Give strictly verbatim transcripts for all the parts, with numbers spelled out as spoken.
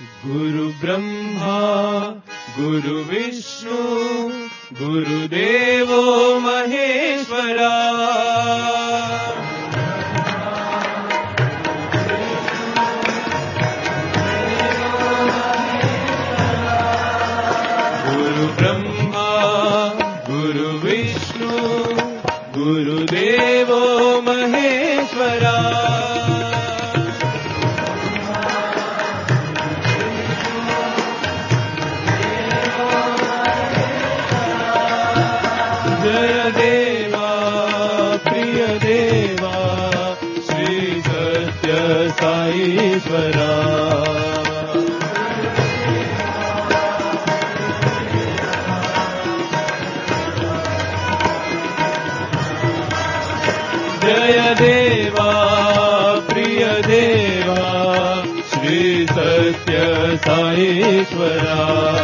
गुरु ब्रह्मा गुरु विष्णु गुरुदेवो महेश्वरा गुरु ब्रह्मा गुरु विष्णु गुरुदेवो महेश्वरा जय देवा प्रिय देवा श्री सत्य साईश्वरा जय देवा प्रिय देवा श्री सत्य साईश्वरा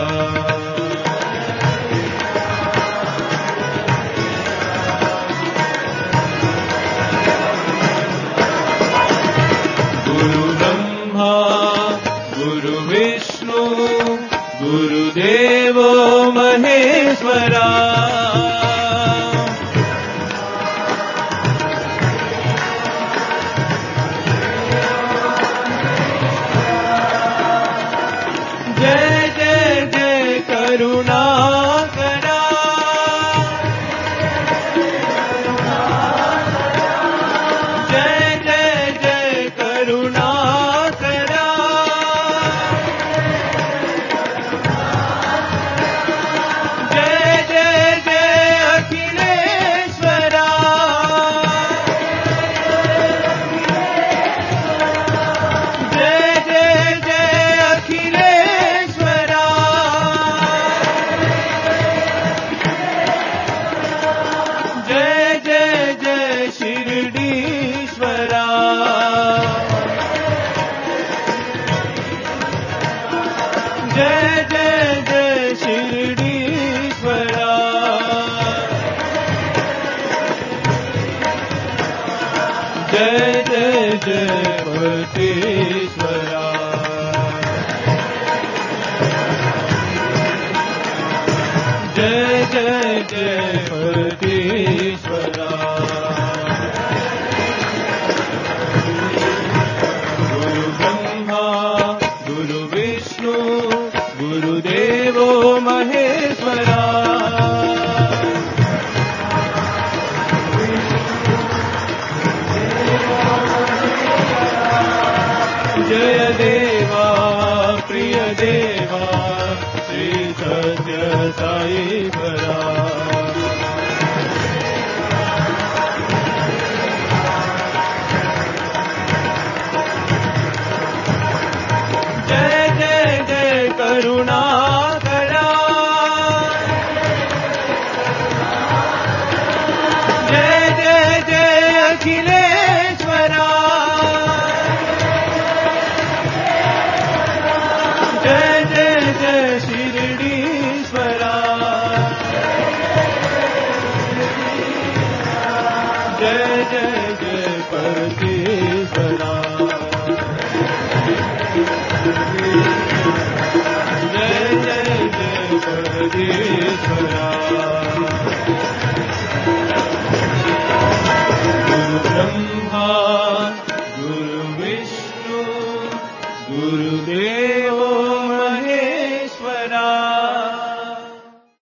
गुरु ब्रह्मा गुरु विष्णु गुरुदेवो महेश्वरा जय जय जय करुणाकरा जय जय जय करुणाकरा जय जय जय अखिलेश्वरा जय जय जय अखिलेश्वरा जय जय जय शिरडीश्वरा जय जय जय शिरडीश्वरा जय जय जय पतेश्वरा जय जय जय पतेश्वरा गुरु ब्रह्मा गुरु विष्णु गुरुदेवो महेश्वरा जय देवा प्रिय देवा श्री सत्य साईश्वरा जय जय जय करुणाकरा जय जय जय अखिलेश्वरा जय जय जय शिरडीश्वरा जय जय जय पतेश्वरा जय जय जय पतेश्वरा गुरु ब्रह्मा गुरु विष्णु गुरुदेव